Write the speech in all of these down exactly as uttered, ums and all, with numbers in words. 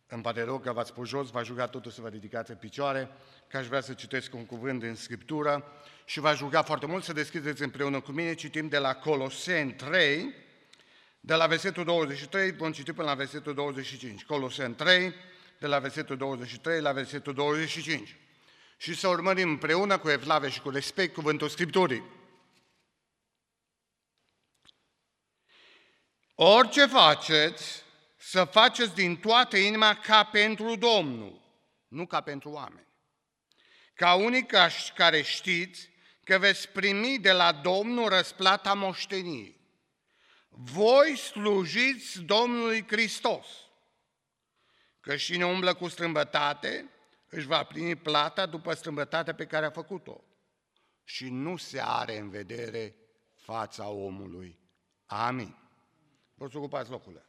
Îmi pare rău că v-ați pus jos, v-aș ruga totuși să vă ridicați în picioare, că aș vrea să citesc un cuvânt din Scriptură și v-aș ruga foarte mult să deschideți împreună cu mine, citim de la Coloseni trei, de la versetul douăzeci și trei, vom citi până la versetul douăzeci și cinci. Coloseni trei, de la versetul douăzeci și trei la versetul douăzeci și cinci. Și să urmărim împreună cu evlavie și cu respect cuvântul Scripturii. Orice faceți, să faceți din toată inima ca pentru Domnul, nu ca pentru oameni. Ca unii care știți că veți primi de la Domnul răsplata moșteniei. Voi slujiți Domnului Hristos, că cine umblă cu strâmbătate își va primi plata după strâmbătatea pe care a făcut-o și nu se are în vedere fața omului. Amin. Vă să ocupați locurile.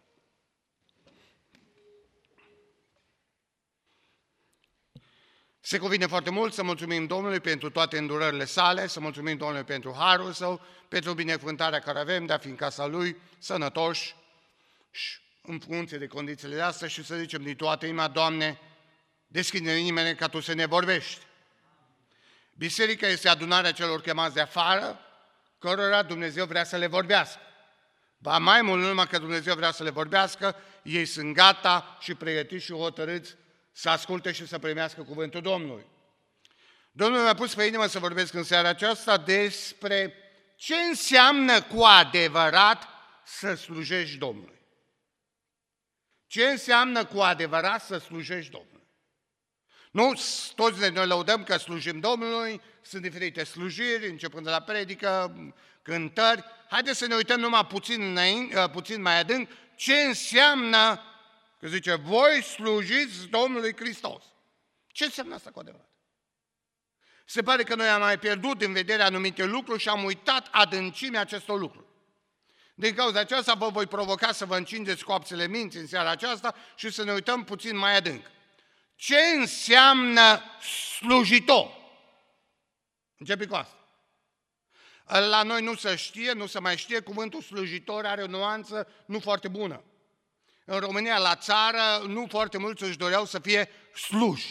Se cuvine foarte mult să mulțumim Domnului pentru toate îndurările sale, să mulțumim Domnului pentru harul său, pentru binecuvântarea care avem de a fi în casa lui, sănătoși și în funcție de condițiile de astea și să zicem din toată inima, Doamne, deschide inimile ca Tu să ne vorbești. Biserica este adunarea celor chemați de afară, cărora Dumnezeu vrea să le vorbească. Ba mai mult, nu numai că Dumnezeu vrea să le vorbească, ei sunt gata și pregătiți și hotărâți să asculte și să primească cuvântul Domnului. Domnul mi-a pus pe inimă să vorbesc în seara aceasta despre ce înseamnă cu adevărat să slujești Domnului. Ce înseamnă cu adevărat să slujești Domnului? Nu toți noi lăudăm că slujim Domnului, sunt diferite slujiri, începând de la predică, cântări. Haideți să ne uităm numai puțin, înainte, puțin mai adânc ce înseamnă, că zice, voi slujiți Domnului Hristos. Ce înseamnă asta cu adevărat? Se pare că noi am mai pierdut în vedere anumite lucruri și am uitat adâncimea acestor lucruri. Din cauza aceasta vă voi provoca să vă încingeți coapsele minții în seara aceasta și să ne uităm puțin mai adânc. Ce înseamnă slujitor? Începe cu asta. La noi nu se știe, nu se mai știe, cuvântul slujitor are o nuanță nu foarte bună. În România, la țară, nu foarte mulți își doreau să fie sluși.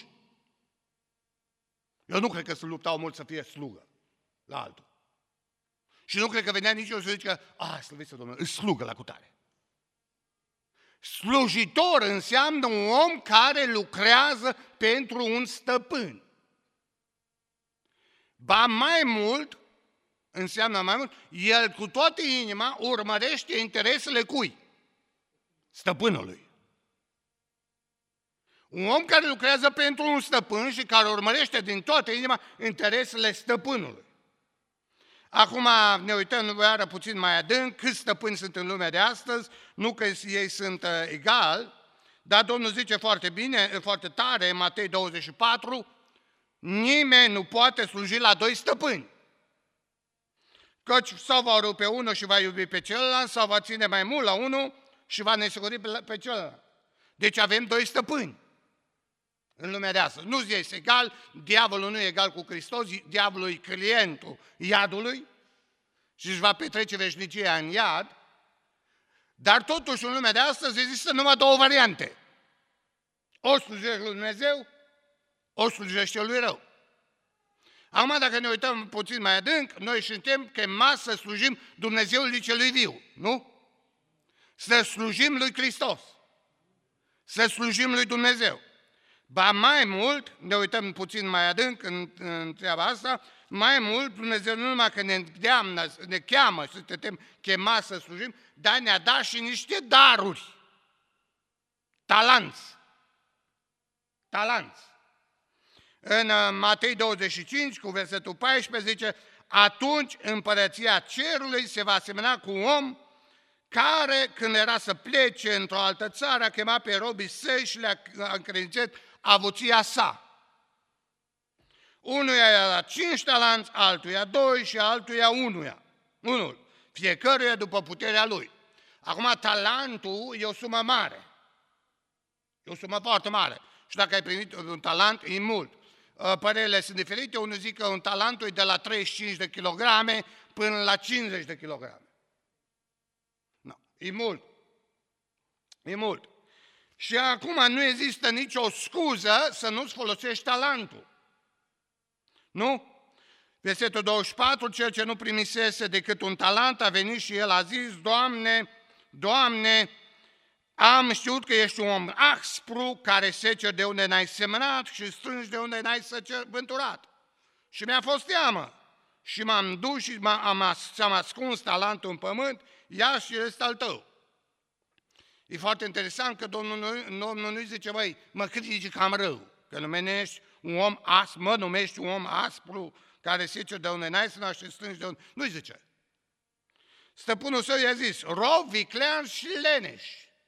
Eu nu cred că se luptau mult să fie slugă la altul. Și nu cred că venea nici eu să zică, a, slăviți-o Domnul, îți slugă la cutare. Slujitor înseamnă un om care lucrează pentru un stăpân. Ba mai mult, înseamnă mai mult, el cu toată inima urmărește interesele cui? Stăpânului. Un om care lucrează pentru un stăpân și care urmărește din toată inima interesele stăpânului. Acum ne uităm iară puțin mai adânc, câți stăpâni sunt în lumea de astăzi, nu că ei sunt uh, egali, dar Domnul zice foarte bine, foarte tare, în Matei douăzeci și patru, nimeni nu poate sluji la doi stăpâni. Căci sau va rupe unul și va iubi pe celălalt, sau va ține mai mult la unul și va nesuguri pe celălalt. Deci avem doi stăpâni în lumea de astăzi. Nu este egal, diavolul nu e egal cu Hristos, diavolul e clientul iadului și își va petrece veșnicia în iad, dar totuși în lumea de astăzi există numai două variante. O slujește lui Dumnezeu, o slujește lui rău. Acum, dacă ne uităm puțin mai adânc, noi suntem chemați să slujim Dumnezeului celui viu, nu? Să slujim lui Hristos, să slujim lui Dumnezeu. Ba mai mult, ne uităm puțin mai adânc în, în treaba asta, mai mult Dumnezeu nu numai că ne îndeamnă, ne cheamă și suntem chemați să slujim, dar ne-a dat și niște daruri, talanți, talanți. În Matei douăzeci și cinci, cu versetul paisprezece, zice, atunci împărăția cerului se va asemăna cu un om care, când era să plece într-o altă țară, a chemat pe robii săi și le-a încredințat avuția sa. Unuia i-a dat cinci talanți, altuia doi și altuia unuia. Unul. Fiecăruia după puterea lui. Acum, talentul e o sumă mare. E o sumă foarte mare. Și dacă ai primit un talent, e mult. Părerile sunt diferite. Unul zic că un talent e de la treizeci și cinci de kilograme până la cincizeci de kilograme. No, e mult. E mult. Și acum nu există nicio scuză să nu-ți folosești talentul. Nu? Versetul douăzeci și patru, cel ce nu primisese decât un talent a venit și el a zis, Doamne, Doamne, am știut că ești un om aspru care seceri de unde n-ai semănat și strângi de unde n-ai vânturat. Și mi-a fost teamă și m-am dus și am, am ascuns talentul în pământ, ia și este al tău. E foarte interesant că Domnul, Domnul nu zice, băi, mă critici cam rău, că numești un om aspru, mă numești un om aspru care seceri de unde n-ai semănat și strângi de unde... Nu-i zice. Stăpânul său i-a zis, rob, viclean și leneș.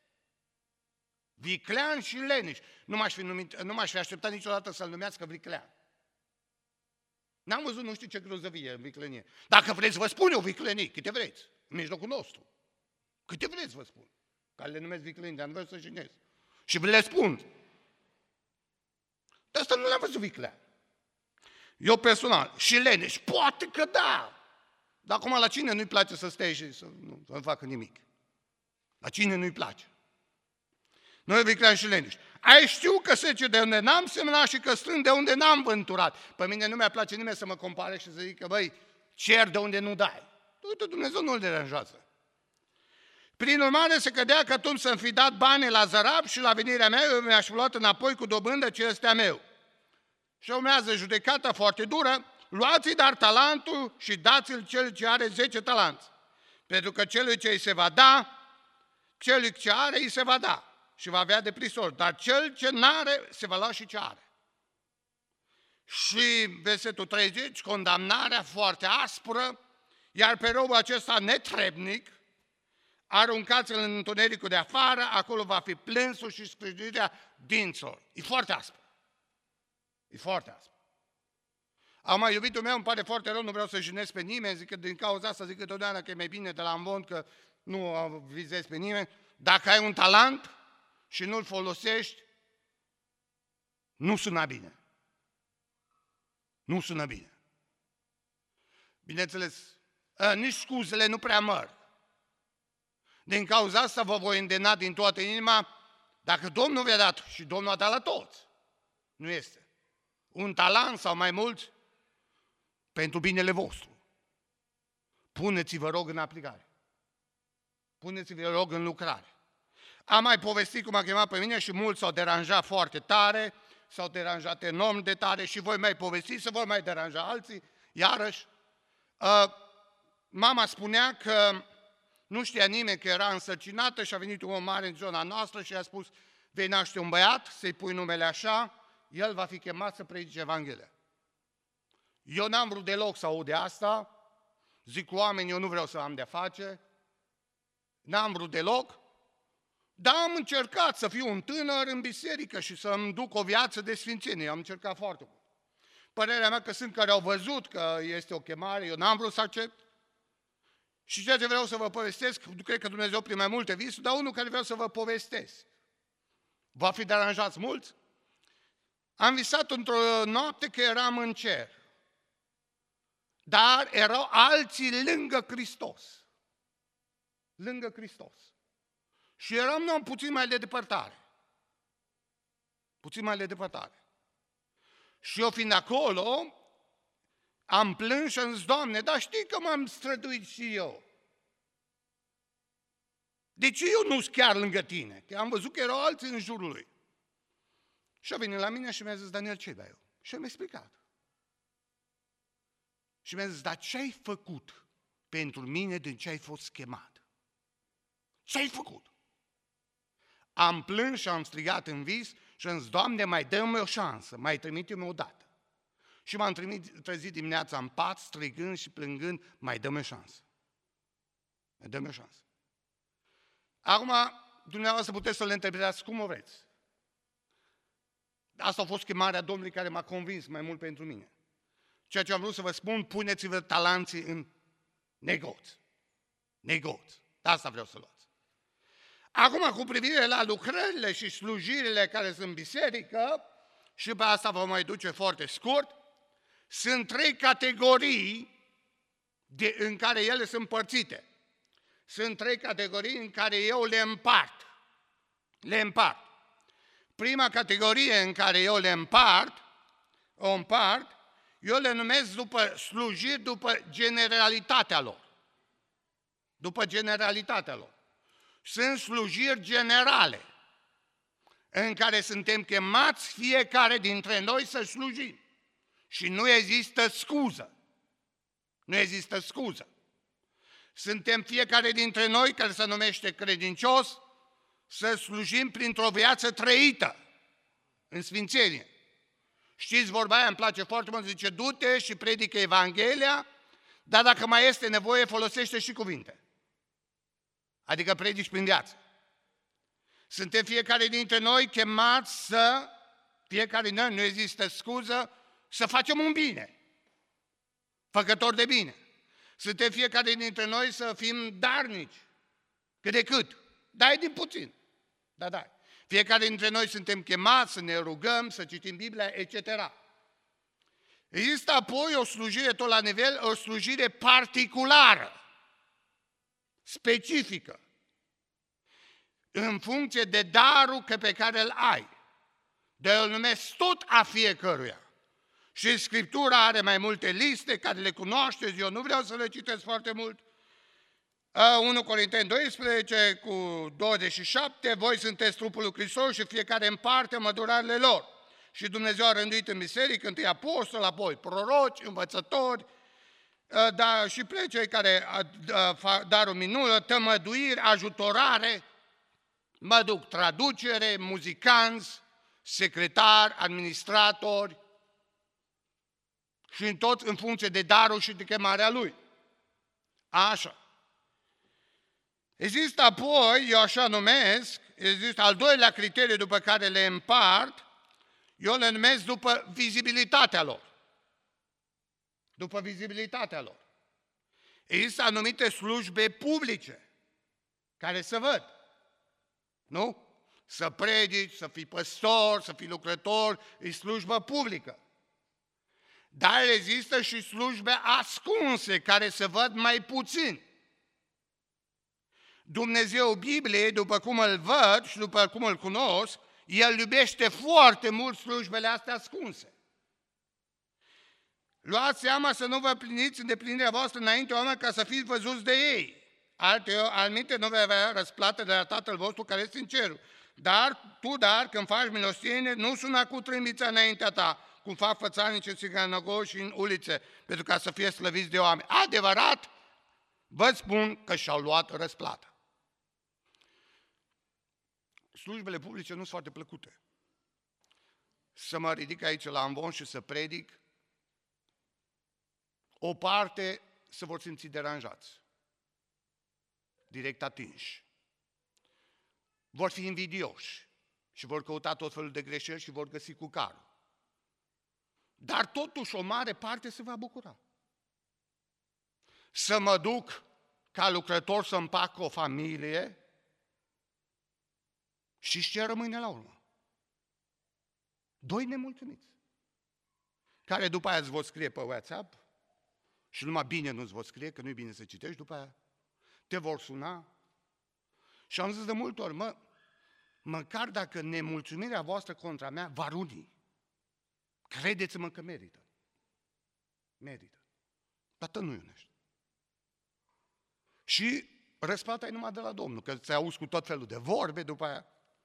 Viclean și leneș. Nu m-aș fi, numit, nu m-aș fi așteptat niciodată să-l numească viclean. N-am văzut nu știu ce grozăvie în viclenie. Dacă vreți, vă spun eu viclenii, câte vreți, în mijlocul nostru. Câte vreți, vă spun. Care le numesc viclenii, dar nu vreau să jinez. Și vă le spun. Dar asta nu l-am văzut viclean. Eu personal. Și leneș, poate că da. Dar acum la cine nu-i place să stea și să nu, să nu facă nimic? La cine nu-i place? Noi viclean și leneș. Ai știu că sece de unde n-am semnat și că strâng de unde n-am vânturat. Pe mine nu mi-a place nimeni să mă compare și să zică, băi, cer de unde nu dai. Uite, Dumnezeu nu-l deranjează. Prin urmare, se cădea că tu să-mi fi dat bani la zărab și la venirea mea eu mi-aș fi luat înapoi cu dobândă ce este a meu. Și urmează judecata foarte dură, luați-i dar talentul și dați-l cel ce are zece talanți. Pentru că celui ce îi se va da, celui ce are îi se va da și va avea de prisor. Dar cel ce n-are se va lua și ce are. Și versetul treizeci, condamnarea foarte aspră, iar pe robul acesta netrebnic, aruncați-l în întunericul de afară, acolo va fi plânsul și scrâșnirea dinților. E foarte aspru. E foarte aspru. Acum, iubitul meu, îmi pare foarte rău, nu vreau să jinesc pe nimeni, zic că din cauza asta zic că totdeauna că e mai bine de la învon, că nu vizezi pe nimeni. Dacă ai un talent și nu-l folosești, nu sună bine. Nu sună bine. Bineînțeles, nici scuzele nu prea măr. Din cauza asta vă voi îndemna din toată inima, dacă Domnul vi-a dat și Domnul a dat la toți, nu este un talent sau mai mulți, pentru binele vostru. Puneți-vă rog în aplicare. Puneți-vă rog în lucrare. Am mai povestit cum a chemat pe mine și mulți s-au deranjat foarte tare, s-au deranjat enorm de tare și voi mai povestiți, să vor mai deranja alții, iarăși. Uh, mama spunea că nu știa nimeni că era însărcinată și a venit un om mare în zona noastră și a spus, vei naște un băiat, să-i pui numele așa, el va fi chemat să predice Evanghelia. Eu n-am vrut deloc să aud de asta, zic cu oameni, eu nu vreau să am de-a face, n-am vrut deloc, dar am încercat să fiu un tânăr în biserică și să-mi duc o viață de sfințenie, am încercat foarte mult. Părerea mea că sunt care au văzut că este o chemare, eu n-am vrut să accept. Și ceea ce vreau să vă povestesc, cred că Dumnezeu prin mai multe visuri, dar unul care vreau să vă povestesc. Va fi deranjați mulți? Am visat într-o noapte că eram în cer, dar erau alții lângă Hristos. Lângă Hristos. Și eram noi puțin mai de depărtare. Puțin mai de depărtare. Și eu fiind acolo, am plâns și am zis, Doamne, dar știi că m-am străduit și eu. De ce eu nu sunt chiar lângă tine? Că am văzut că erau alții în jurul lui. Și a venit la mine și mi-a zis, Daniel, ce-i da eu? Și mi-a explicat. Și mi-a zis, dar ce ai făcut pentru mine din ce ai fost chemat? Ce ai făcut? Am plâns și am strigat în vis și am zis, Doamne, mai dă-mi o șansă, mai trimite-mi o dată. Și m-am trezit dimineața în pat, strigând și plângând, mai dă-mi o șansă. Mai dă-mi o șansă. Acum, dumneavoastră puteți să le interpretați cum o vreți. Asta a fost chemarea Domnului care m-a convins mai mult pentru mine. Ceea ce am vrut să vă spun, puneți-vă talanții în negoț. Negoț. Asta vreau să luați. Acum, cu privire la lucrările și slujirile care sunt în biserică, și pe asta vă mai duce foarte scurt, sunt trei categorii de, în care ele sunt împărțite. Sunt trei categorii în care eu le împart. Le împart. Prima categorie în care eu le împart, o împart, eu le numesc după slujiri, după generalitatea lor. După generalitatea lor. Sunt slujiri generale, în care suntem chemați fiecare dintre noi să slujim. Și nu există scuză. Nu există scuză. Suntem fiecare dintre noi, care se numește credincios, să slujim printr-o viață trăită în sfințenie. Știți, vorba aia îmi place foarte mult, zice, du-te și predică Evanghelia, dar dacă mai este nevoie, folosește și cuvinte. Adică predici prin viață. Suntem fiecare dintre noi chemați să, fiecare dintre noi, nu există scuză, să facem un bine. Făcători de bine. Suntem fiecare dintre noi să fim darnici, cât de cât. Dai din puțin. Da, da. Fiecare dintre noi suntem chemați să ne rugăm, să citim Biblia, et cetera. Există apoi o slujire tot la nivel, o slujire particulară, specifică, în funcție de darul pe care îl ai. De îl numesc tot a fiecăruia. Și Scriptura are mai multe liste care le cunoașteți, eu nu vreau să le citesc foarte mult. unu Corinteni doisprezece cu douăzeci și șapte, voi sunteți trupul lui Hristos și fiecare în parte mădurarele lor. Și Dumnezeu a rânduit în biserică, întâi apostoli, apoi proroci, învățători, da, și cei care fac darul minună, tămăduiri, ajutorare, mă duc, traducere, muzicanți, secretari, administratori, și în tot în funcție de darul și de chemarea lui. Așa. Există apoi, eu așa numesc, există al doilea criteriu după care le împart, eu le numesc după vizibilitatea lor. După vizibilitatea lor. Există anumite slujbe publice care se văd. Nu? Să predici, să fii păstor, să fii lucrător, e slujbă publică. Dar există și slujbe ascunse, care se văd mai puțin. Dumnezeu Bibliei, după cum îl văd și după cum îl cunosc, El iubește foarte mult slujbele astea ascunse. Luați seama să nu vă pliniți îndeplinirea voastră înainte oameni ca să fiți văzuți de ei. Alte, alminte nu vei avea răsplată de la Tatăl vostru care este în cerul. Dar tu, dar, când faci milostenie, nu suna cu trâmbița înaintea ta, cum fac fățarnici în sinagogi și în ulițe, pentru ca să fie slăviți de oameni. Adevărat, vă spun că și-au luat răsplată. Slujbele publice nu sunt foarte plăcute. Să mă ridic aici la amvon și să predic, o parte se vor simți deranjați, direct atinși. Vor fi invidioși și vor căuta tot felul de greșeli și vor găsi cu carul. Dar totuși o mare parte se va bucura. Să mă duc ca lucrător să împac o familie și ce rămâne la urmă? Doi nemulțumiți, care după aia îți vor scrie pe WhatsApp și numai bine nu-ți vor scrie, că nu-i bine să citești, după aia te vor suna. Și am zis de multe ori, mă, măcar dacă nemulțumirea voastră contra mea va runi, credeți-mă că merită. Merită. Dar tu nu iunești. Și răsplata e numai de la Domnul, că ți auzi cu tot felul de vorbe după aia.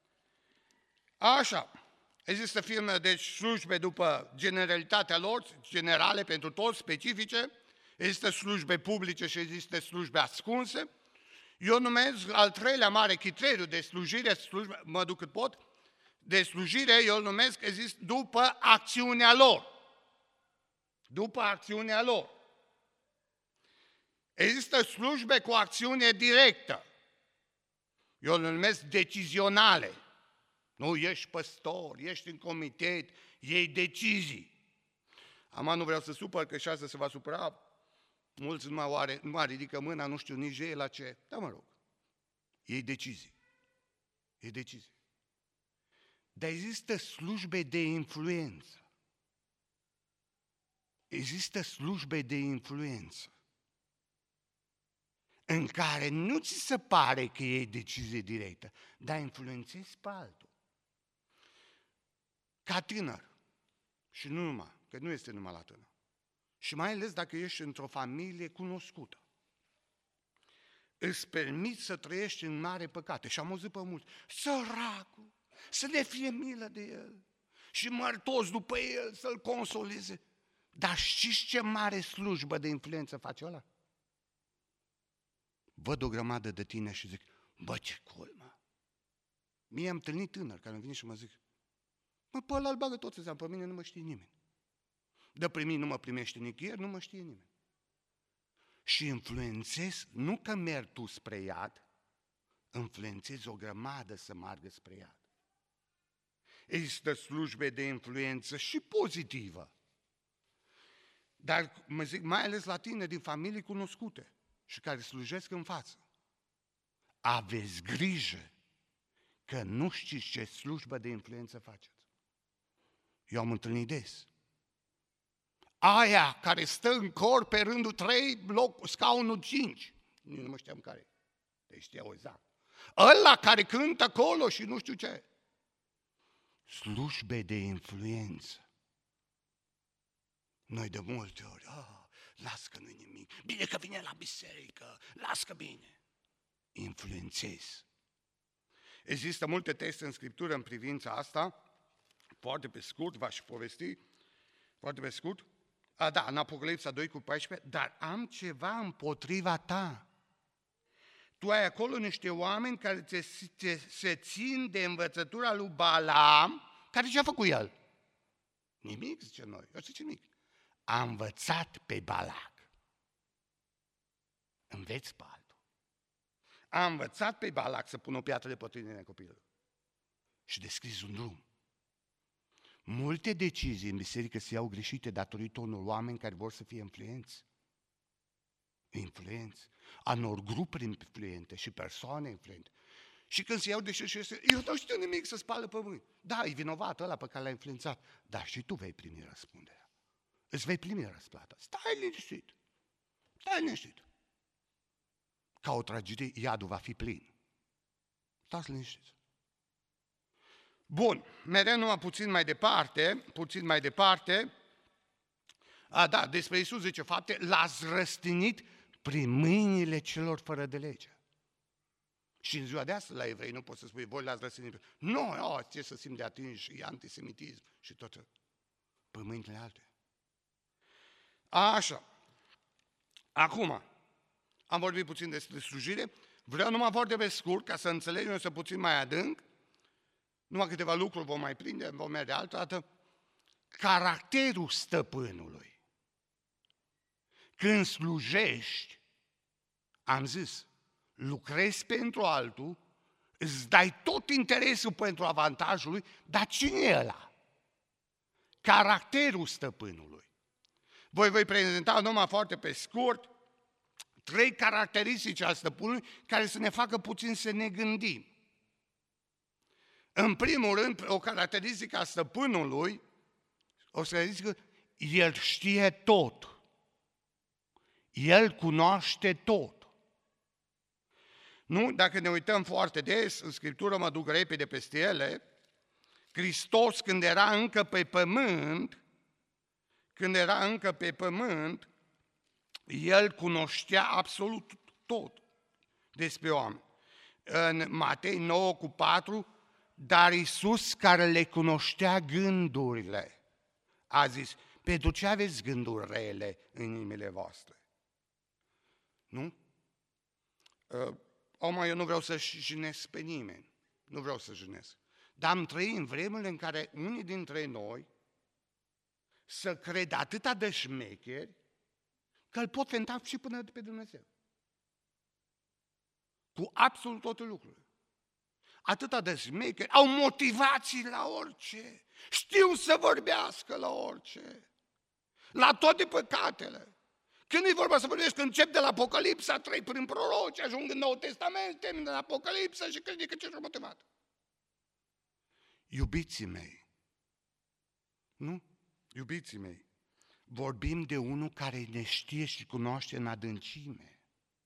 Așa. Există firme, deci slujbe după generalitatea lor, generale pentru toți, specifice. Există slujbe publice și există slujbe ascunse. Eu numesc al treilea mare criteriu de slujire, slujbe, mă duc cât pot, de slujire, eu îl numesc, există după acțiunea lor. După acțiunea lor. Există slujbe cu acțiune directă. Eu îl numesc decizionale. Nu, ești păstor, ești în comitet, iei decizii. Acum nu vreau să supăr, că și asta se va supăra. Mulți nu mai, nu mai ridică mâna, nu știu nici ei la ce. Dar mă rog, iei decizii. Iei decizii. Dar există slujbe de influență. Există slujbe de influență în care nu ți se pare că iei decizie directă, dar influențezi pe altul. ca tânăr, și nu numai, că nu este numai la tânăr, și mai ales dacă ești într-o familie cunoscută, îți permiți să trăiești în mare păcate. Și am auzit pe mulți, săracul, să ne fie milă de el și mărtoți după el să-l consoleze. Dar știți ce mare slujbă de influență face ăla? Văd o grămadă de tine și zic, bă, ce culmă! Mie am întâlnit tânăr care îmi vine și mă zic, mă, pe ăla îl bagă toți ăsta, pe mine nu mă știe nimeni. De primit nu mă primește nicăieri, nu mă știe nimeni. Și influențez, nu că mergi tu spre iad, influențezi o grămadă să meargă spre iad. Există slujbe de influență și pozitivă. Dar mă zic, mai ales la tine din familii cunoscute și care slujesc în față. Aveți grijă că nu știți ce slujbă de influență faceți. Eu am întâlnit des. Aia care stă în cor pe rândul trei, loc, scaunul cinci. Nu mă știam care. Deci știau exact. Ăla care cântă acolo și nu știu ce. Slujbe de influență. Noi de multe ori, ah, las că nu-i nimic, bine că vine la biserică, las că bine. Influențezi. Există multe texte în Scriptură în privința asta, foarte pe scurt, v-aș povesti, foarte pe scurt. A, da, în Apocalipsa doi cu paisprezece, dar am ceva împotriva ta. Tu ai acolo niște oameni care te, te, se țin de învățătura lui Balaam, care ce-a făcut el? Nimic, zice noi, eu zice nimic. A învățat pe Balac. Înveți pe altul. A învățat pe Balac să pună o piatră de pătrundere în copilul. Și descris un drum. Multe decizii în biserică se iau greșite datorită unor oameni care vor să fie influenți. Influenți. A unor grupuri influente și persoane influente. Și când se iau decizii, eu nu știu nimic să spală pământ. Da, e vinovat ăla pe care l-a influențat. Dar și tu vei primi răspunderea. Îți vei primi răsplata. Stai liniștit. Stai liniștit. Ca o tragedie, iadul va fi plin. Stați liniștiți. Bun, mereu numai puțin mai departe, puțin mai departe, a, da, despre Iisus zice fapte, l-ați răstinit prin mâinile celor fără de lege. Și în ziua de astăzi la evrei nu poți să spui, voi l-ați răstinit. Nu, oh, ce să simt de atinși, e antisemitism și tot. Pe mâinile alte. Așa. Acum, am vorbit puțin despre slujire, vreau numai foarte pe scurt, ca să înțelegem însă puțin mai adânc, numai câteva lucruri vom mai prinde, vom merge altă dată. Caracterul stăpânului. Când slujești, am zis, lucrezi pentru altul, îți dai tot interesul pentru avantajul lui, dar cine e ăla? Caracterul stăpânului. Voi voi prezenta numai foarte pe scurt trei caracteristici al stăpânului care să ne facă puțin să ne gândim. În primul rând, o caracteristică a stăpânului, o să zic că el știe tot. El cunoaște tot. Nu? Dacă ne uităm foarte des, în Scriptură mă duc repede peste ele, Hristos când era încă pe pământ, când era încă pe pământ, el cunoștea absolut tot despre oameni. În Matei nouă cu patru, dar Iisus care le cunoștea gândurile, a zis, pentru ce aveți gânduri rele în inimile voastre? Nu? Acum eu nu vreau să jânesc pe nimeni, nu vreau să jânesc. Dar am trăit în vremurile în care unii dintre noi să cred atâta de șmecheri că îl pot fenta și până pe Dumnezeu. Cu absolut toate lucrurile. Atâta de șmecheri, au motivații la orice, știu să vorbească la orice, la toate păcatele. Când e vorba să vorbești, când încep de la Apocalipsa, trei prin proroci, ajung în Noul Testament, termină la Apocalipsa și crede că ce-și motivat. Iubiții mei, nu? Iubiții mei, vorbim de unul care ne știe și cunoaște în adâncime.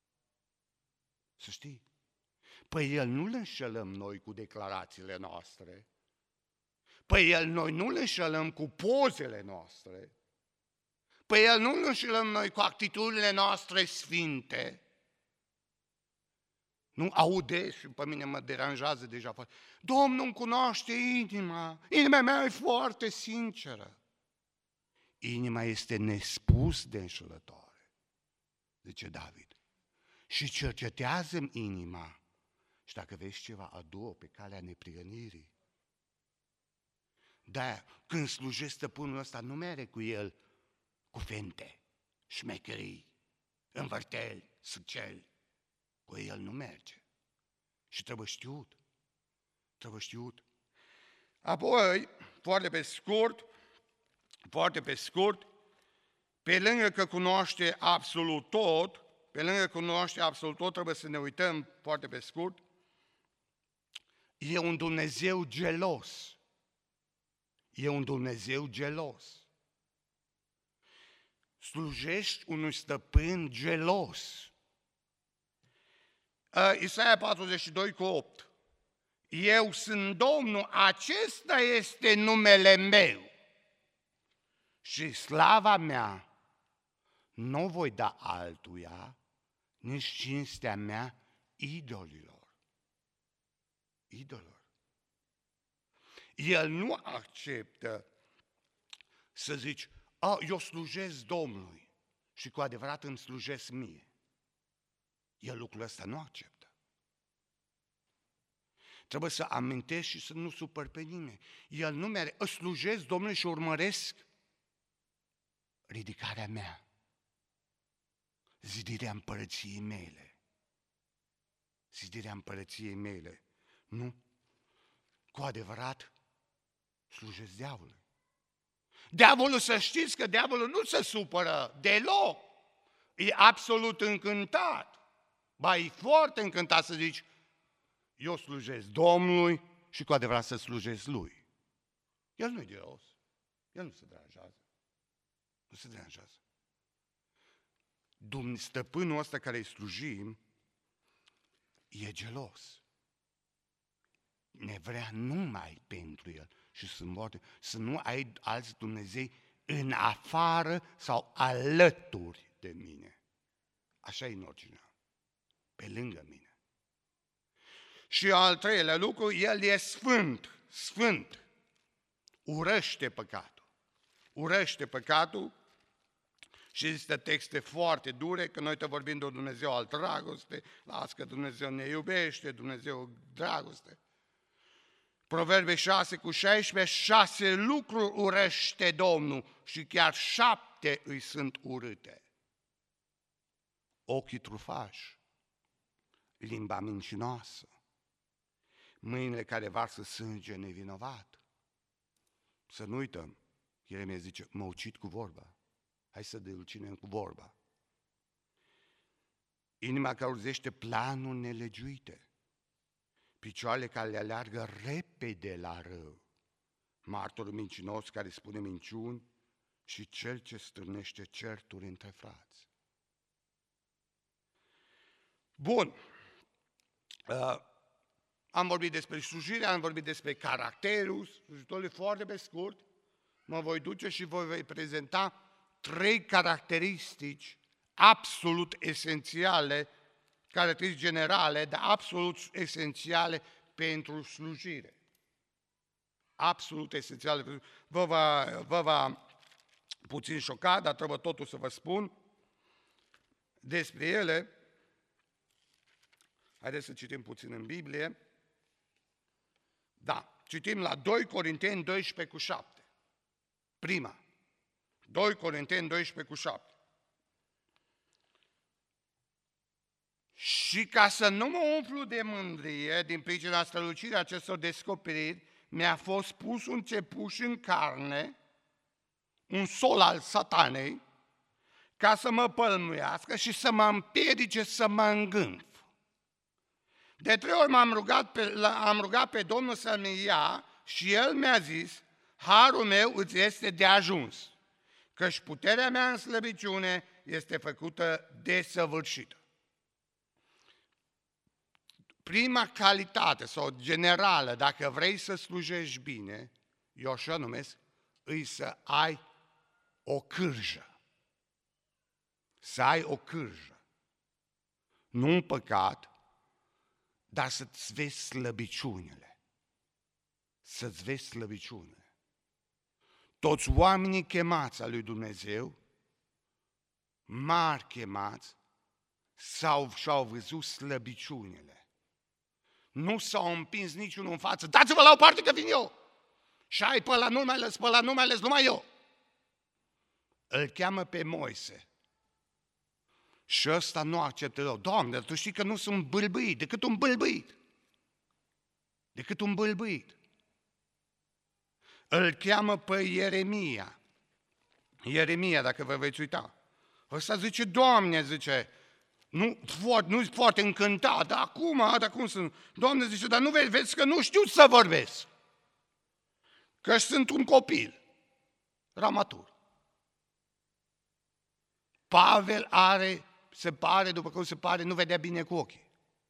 Să știi. Păi el nu îl înșelăm noi cu declarațiile noastre. Păi El noi nu îl înșelăm cu pozele noastre. Păi El nu îl înșelăm noi cu actitudinile noastre sfinte. Nu aude și pe mine mă deranjează deja. Domnul îmi cunoaște inima. Inima mea e foarte sinceră. Inima este nespus de înșelătoare, zice David. Și cercetează-mi inima. Și dacă vezi ceva, adu-o pe calea neprihănirii. De-aia, când slujește stăpânul ăsta, nu mere cu el cu fente, șmecherii, învârteli, succeli. Cu el nu merge. Și trebuie știut. Trebuie știut. Apoi, foarte pe scurt, foarte pe scurt, pe lângă că cunoaște absolut tot, pe lângă că cunoaște absolut tot, trebuie să ne uităm foarte pe scurt, e un Dumnezeu gelos. E un Dumnezeu gelos. Slujești unui stăpân gelos. Isaia patruzeci și doi cu opt. Eu sunt Domnul, acesta este numele meu și slava mea nu voi da altuia, nici cinstea mea idolilor. Idolilor. El nu acceptă să zici, a, eu slujesc Domnului și cu adevărat îmi slujesc mie. El lucrul ăsta nu acceptă. Trebuie să amintești și să nu supăr pe nimeni. El nu mere, îți slujesc Domnului și urmăresc ridicarea mea, zidirea împărăției mele. Zidirea împărăției mele. Nu. Cu adevărat slujesc diavolului. Diavolul, să știți că diavolul nu se supără deloc. E absolut încântat. Ba, e foarte încântat să zici, eu slujesc Domnului și cu adevărat să slujesc Lui. El nu-i gelos. El nu se deranjează. Nu se deranjează. Stăpânul ăsta care îi slujim e gelos. Ne vrea numai pentru El. Și sunt foarte, să nu ai alți Dumnezei în afară sau alături de mine. Așa e în original. Pe lângă mine. Și al treilea lucru, El e sfânt, sfânt. Urăște păcatul. Urăște păcatul și există texte foarte dure, că noi te vorbim de un Dumnezeu al dragoste, las că Dumnezeu ne iubește, Dumnezeu dragoste. Proverbe șase cu șaisprezece, șase lucruri urăște Domnul și chiar șapte îi sunt urâte. Ochii trufași, limba mincinoasă, mâinile care varsă sânge nevinovat. Să nu uităm, Ieremia zice, mă ucid cu vorba. Hai să dălcinem cu vorba. Inima care urzește planuri nelegiuite. Picioarele care le aleargă repede la rău. Martorul mincinos care spune minciuni și cel ce stârnește certuri între frați. Bun. Uh, am vorbit despre slujire, am vorbit despre caracterul slujitorului foarte pe scurt. Mă voi duce și vă voi prezenta trei caracteristici absolut esențiale, caracteristici generale, dar absolut esențiale pentru slujire. Absolut esențiale. Vă va, vă va puțin șoca, dar trebuie totul să vă spun despre ele. Haideți să citim puțin în Biblie. Da, citim la doi Corinteni doisprezece cu șapte. Prima. doi Corinteni doisprezece cu șapte. Și ca să nu mă umflu de mândrie din pricina strălucirii acestor descoperiri, mi-a fost pus un țepuș în carne, un sol al satanei, ca să mă pălmuiască și să mă împiedice să mă îngânf. De trei ori m-am rugat pe, am rugat pe Domnul să-mi ia și El mi-a zis, harul meu îți este de ajuns, căci puterea mea în slăbiciune este făcută desăvârșită. Prima calitate sau generală, dacă vrei să slujești bine, eu așa numesc, îi să ai o cârjă. Să ai o cârjă. Nu un păcat, dar să-ți vezi slăbiciunile. Să-ți vezi slăbiciunile. Toți oamenii chemați al lui Dumnezeu, mari chemați, s-au, și-au văzut slăbiciunile. Nu s-au împins niciunul în față. Dați-vă la o parte că vin eu! Și ai pe ăla, nu mai ales, pe ăla, nu mai ales, numai eu! Îl cheamă pe Moise. Și ăsta nu acceptă rău. Doamne, tu știi că nu sunt bâlbâit, decât un bâlbâit. Decât un bâlbâit. Îl cheamă pe Ieremia. Ieremia, dacă vă veți uita. Ăsta zice, Doamne, zice, nu, nu foarte încântat, dar acum, dar cum sunt? Doamne, zice, dar nu vezi, vezi că nu știu să vorbesc. Că sunt un copil, ramatur. Pavel are, se pare, după cum se pare, nu vedea bine cu ochii.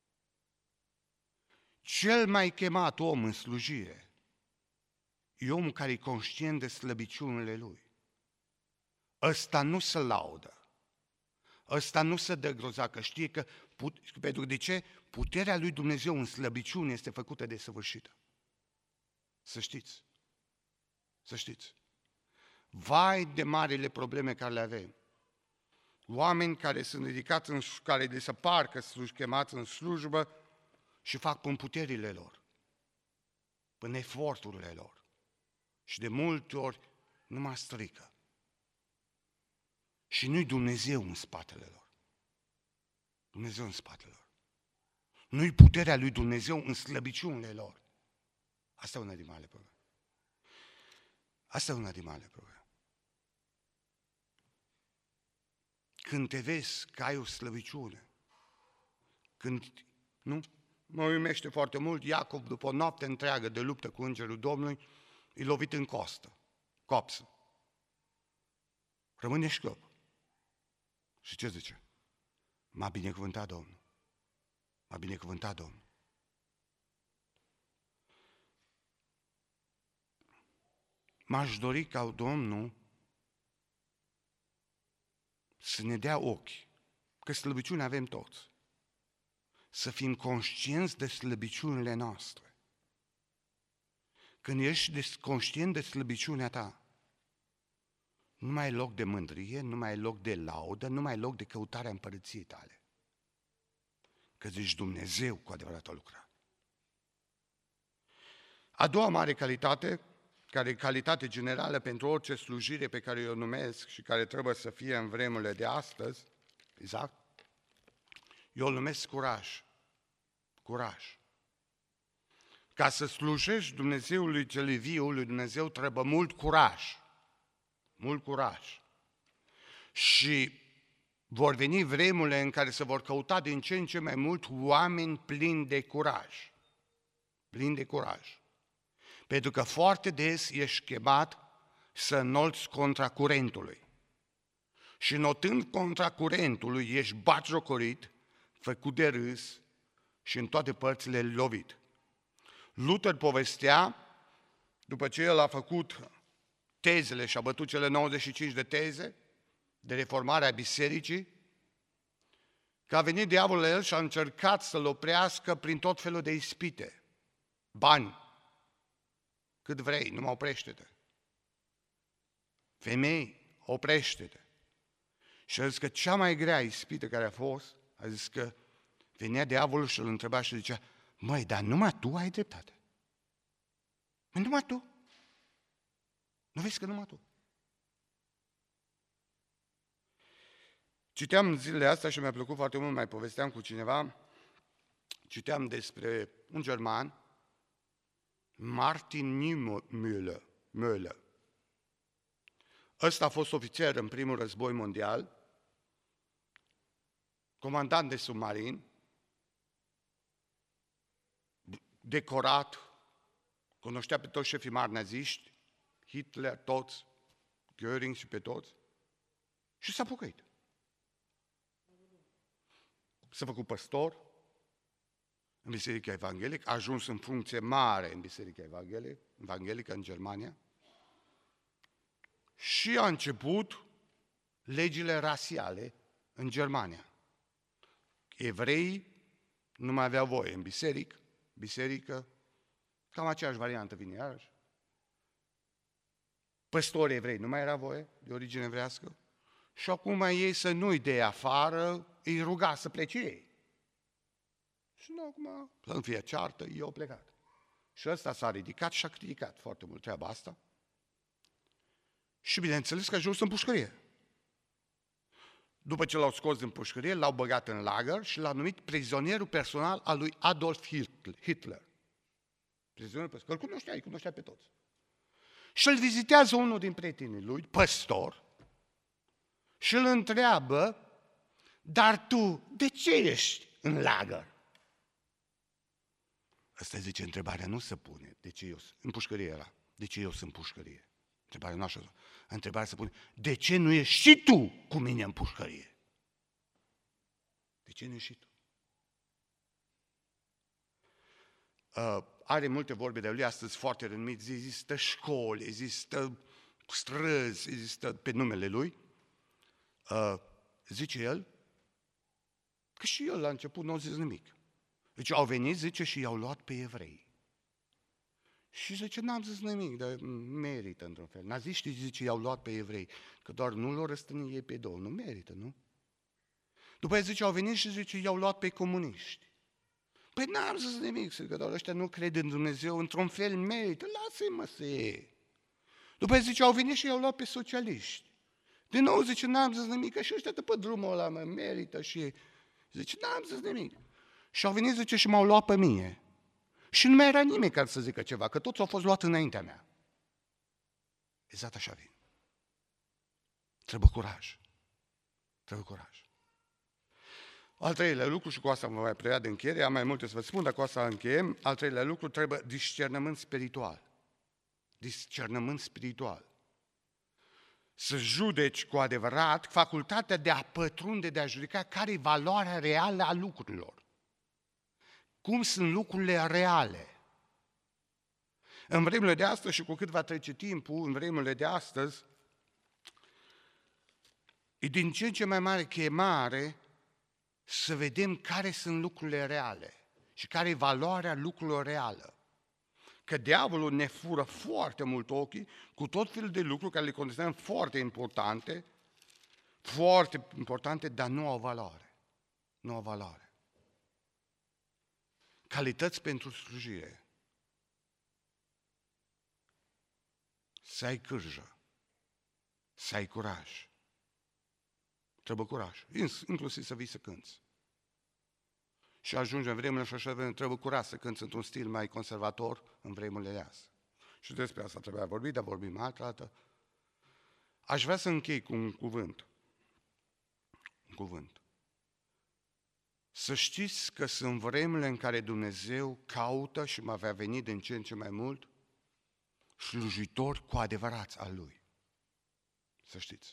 Cel mai chemat om în slujire e omul care e conștient de slăbiciunile lui. Ăsta nu se laudă. Ăsta nu se dă grozac, că știe că, pentru de ce? Puterea lui Dumnezeu în slăbiciune este făcută de săvârșită. Să știți. Să știți. Vai de marile probleme care le avem. Oameni care sunt ridicați, în, care de se parcă sunt chemați în slujbă și fac până puterile lor, până eforturile lor. Și de multe ori numai strică. Și nu-i Dumnezeu în spatele lor. Dumnezeu în spatele lor. Nu-i puterea lui Dumnezeu în slăbiciunile lor. Asta e una din mare probleme. Asta e una din mare probleme. Când te vezi că ai o slăbiciune, când, nu? Mă uimește foarte mult, Iacov, după o noapte întreagă de luptă cu îngerul Domnului, e lovit în costă, copsă. Rămâne șchiop. Și ce zice? M-a binecuvântat Domnul. M-a binecuvântat Domnul. M-aș dori ca Domnul să ne dea ochi, că slăbiciune avem toți. Să fim conștienți de slăbiciunile noastre. Când ești conștient de slăbiciunea ta, nu mai ai loc de mândrie, nu mai ai loc de laudă, nu mai ai loc de căutarea împărăției tale. Că zici, Dumnezeu cu adevărat a lucrat. A doua mare calitate, care e calitate generală pentru orice slujire pe care eu o numesc și care trebuie să fie în vremurile de astăzi, exact, eu o numesc curaj. Curaj. Ca să slujești Dumnezeului celui viu, lui Dumnezeu trebuie mult curaj. Mult curaj. Și vor veni vremurile în care se vor căuta din ce în ce mai mult oameni plini de curaj. Plini de curaj. Pentru că foarte des ești chemat să înolți contra curentului. Și notând contra curentului, ești batjocorit, făcut de râs și în toate părțile lovit. Luther povestea, după ce el a făcut tezele și a bătut cele nouăzeci și cinci de teze de reformare a bisericii, că a venit diavolul la el și a încercat să-l oprească prin tot felul de ispite. Bani, cât vrei, numai oprește-te. Femei, oprește-te. Și a zis că cea mai grea ispită care a fost, a zis că venea diavolul și îl întreba și zicea, măi, dar numai tu ai dreptate. Măi, numai tu. Nu vezi că numai tu. Citeam zilele astea și mi-a plăcut foarte mult, mai povesteam cu cineva, citeam despre un german, Martin Niemöller. Müller. Ăsta a fost ofițer în primul război mondial, comandant de submarin, decorat, cunoștea pe toți șefii mari naziști, Hitler, toți, Göring și pe toți, și s-a pocăit. S-a făcut păstor, în Biserica Evanghelică, a ajuns în funcție mare în Biserica Evanghelică, Evanghelică în Germania și a început legile rasiale în Germania. Evreii nu mai aveau voie în biserică, biserică, cam aceeași variantă vine iarăși. Păstorii evrei nu mai era voie, de origine evrească, și acum ei să nu-i dea afară, îi ruga să plece ei. Și nu, acum, să nu fie ceartă, ei au plecat. Și ăsta s-a ridicat și a criticat foarte mult treaba asta. Și bineînțeles că a ajuns în pușcărie. După ce l-au scos din pușcărie, l-au băgat în lagăr și l-au numit prizonierul personal al lui Adolf Hitler. Prizonierul personal, îl cunoștea, îi cunoștea pe toți. Și îl vizitează unul din prietenii lui, păstor, și îl întreabă, dar tu, de ce ești în lagăr? Asta zice, întrebarea nu se pune, de ce eu sunt, în pușcărie era, de ce eu sunt în pușcărie? Întrebarea nu așa, întrebarea se pune, de ce nu ești și tu cu mine în pușcărie? De ce nu ești și tu? Uh, are multe vorbe de lui astăzi foarte renumiți, există școli, există străzi, există pe numele lui. Uh, zice el că și el la început nu a zis nimic. Deci au venit, zice, și i-au luat pe evrei. Și zice, n-am zis nimic, dar merită într-un fel. Naziștii, zice, i-au luat pe evrei, că doar nu l-au răstănit ei pe două. Nu merită, nu? După aia zice, au venit și zice, i-au luat pe comuniști. Păi n-am zis nimic, zice, că doar ăștia nu cred în Dumnezeu, într-un fel merită, lasă-mă să iei. După aia zice, au venit și i-au luat pe socialiști. Din nou zice, n-am zis nimic, că și ăștia de pe drumul ăla mă merită și ei. Zice, n-am zis nimic. Și au venit, zice, și m-au luat pe mine. Și nu mai era nimeni care să zică ceva, că toți au fost luat înaintea mea. Exact așa vin. Trebuie curaj. Trebuie curaj. Al treilea lucru, și cu asta mă mai preia de încheiere, am mai multe să vă spun, dar cu asta încheiem. Al treilea lucru, trebuie discernământ spiritual. Discernământ spiritual. Să judeci cu adevărat facultatea de a pătrunde, de a judeca care e valoarea reală a lucrurilor. Cum sunt lucrurile reale. În vremurile de astăzi și cu cât va trece timpul, în vremurile de astăzi, e din ce în ce mai mare chemare să vedem care sunt lucrurile reale și care e valoarea lucrurilor reale. Că diavolul ne fură foarte mult ochii cu tot felul de lucruri care le considerăm foarte importante, foarte importante, dar nu au valoare. Nu au valoare. Calități pentru slujire. Să ai cârjă. Să ai curaj. Trebuie curaj. Inclusiv să vii să cânți. Și ajungem în vremurile și așa trebuie curaj să cânți într-un stil mai conservator în vremurile de astea. Și despre asta trebuia vorbit, dar vorbim altă dată. Aș vrea să închei cu un cuvânt. Un cuvânt. Să știți că sunt vremurile în care Dumnezeu caută și mă va veni din ce în ce mai mult slujitori cu adevărat al Lui. Să știți.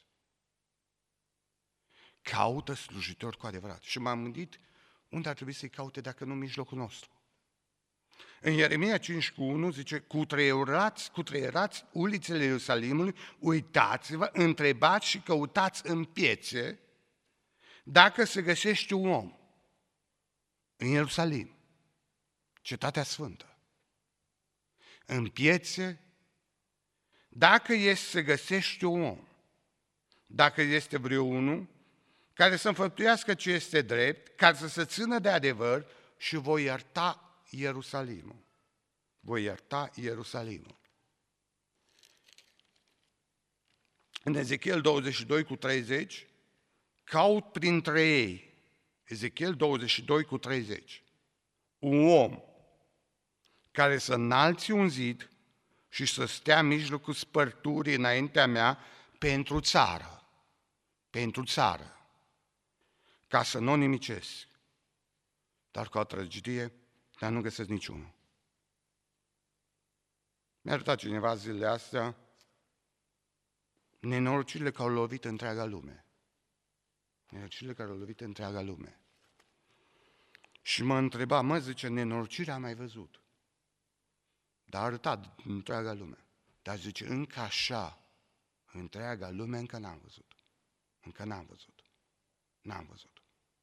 Caută slujitori cu adevărat. Și m-am gândit unde ar trebui să-i caute dacă nu în mijlocul nostru. În Ieremia cinci cu unu zice, cutreierați, cutreierați ulițele Ierusalimului, uitați-vă, întrebați și căutați în piețe dacă se găsește un om în Ierusalim, cetatea sfântă, în piețe, dacă este să găsește un om, dacă este vreunul care să înfăptuiască ce este drept, ca să se țină de adevăr și voi ierta Ierusalimul. Voi ierta Ierusalimul. În Ezechiel douăzeci și doi cu treizeci, caut printre ei, Ezechiel douăzeci și doi cu treizeci, un om care să înalți un zid și să stea în mijlocul spărturii înaintea mea pentru țară, pentru țară, ca să nu o nimicesc. Dar cu o tragedie, dar nu găsesc niciunul. Mi-a arătat cineva zilele astea nenorocirile care au lovit întreaga lume. Nenorocirile care au lovit întreaga lume. Și mă întreba, mă, zice, nenorocirea am mai văzut. Dar a arătat întreaga lume. Dar zice, încă așa, întreaga lume încă n-am văzut. Încă n-am văzut. N-am văzut.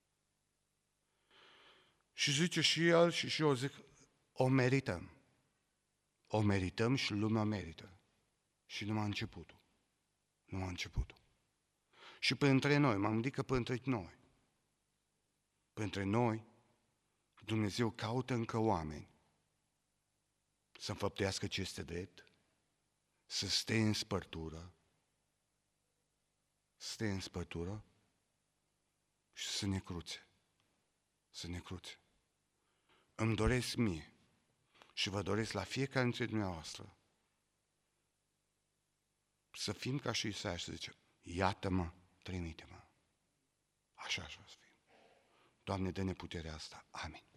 Și zice și el și și eu zic, o merităm. O merităm și lumea o merită. Și numai începutul. Numai începutul. Și printre noi, m-am gândit că printre noi, printre noi, Dumnezeu caută încă oameni să înfăptuiască ce este drept, să stea în spărtură, să stea în spărtură și să ne cruțe. Să ne cruțe. Îmi doresc mie și vă doresc la fiecare dintre dumneavoastră să fim ca și Isaia și să zicem, iată-mă, trimite-mă. Așa aș vrea să fim. Doamne, dă-ne puterea asta. Amin.